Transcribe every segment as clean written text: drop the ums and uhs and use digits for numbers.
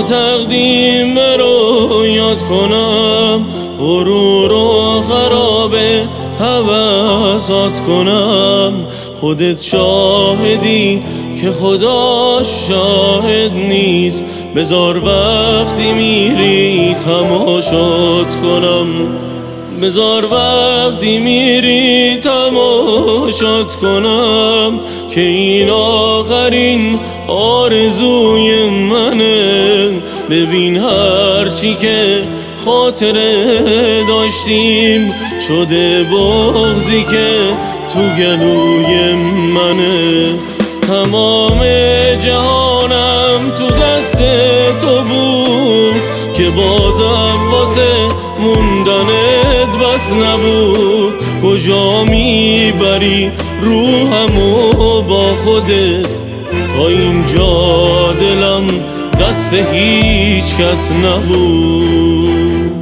تا تقدیم برایت کنم، غرور و خراب هوسات کنم. خودت شاهدی که خدا شاهد نیست، بذار وقتی میری تماشات کنم. بذار وقتی میری تماشات کنم که این آخرین آرزوی منه. ببین هرچی که خاطره داشتیم شده بغضی که تو گلوی منه. تمام جهانم تو دست تو بود که بازم واسه موندنت بس نبود. کجا میبری روحمو با خودت؟ تا اینجا دلم دست هیچ کس نبود.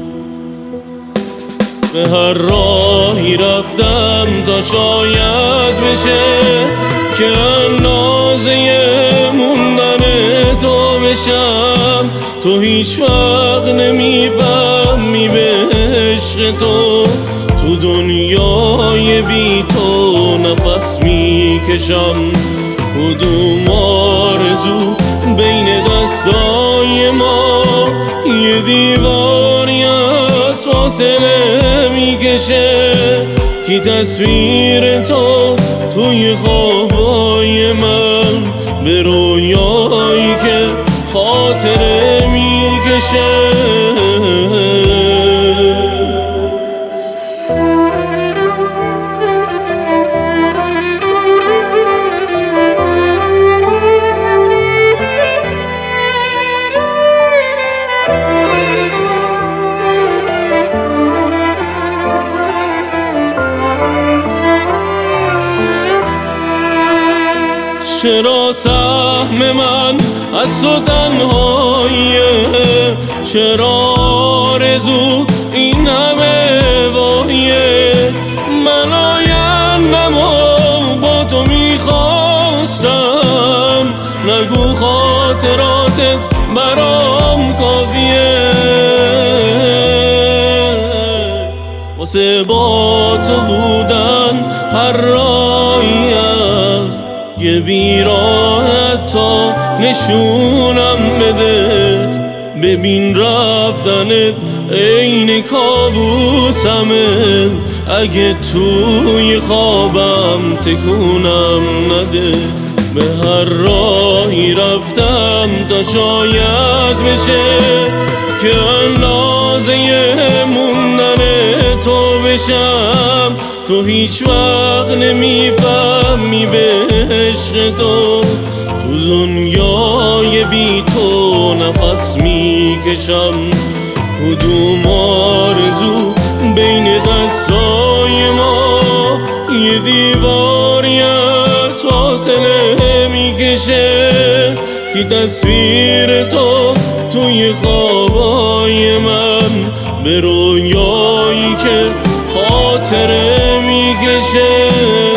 به هر راهی رفتم تا شاید بشه که اندازه موندن تو بشم. تو هیچ وقت نمیفهمی به عشق تو دنیای بی تو نفس میکشم. کدوم آرزو بین دستای ما یه دیواری از فاصله میکشه. کی تصویر تو توی خوابای من به رویایی که خاطره میکشه. چرا سهم من از تو تنهاییه؟ چرا آرزو این همه واهیه؟ من آیندمو با تو میخواستم، نگو خاطراتت برام کافیه. واسه با تو بودن هر راهی از یه بیراه تا نشونم بده. ببین رفتنت عین کابوسمه، اگه توی خوابم تکونم نده. به هر راهی رفتم تا شاید بشه که اندازه موندن تو بشم. تو هیچ وقت نمیفهمی به عشق تو دنیای بی تو نفس میکشم. کدوم آرزو بین دستای ما یه دیواری از فاصله میکشه. کی تصویر تو توی خوابای من به رویایی که خاطره میکشه.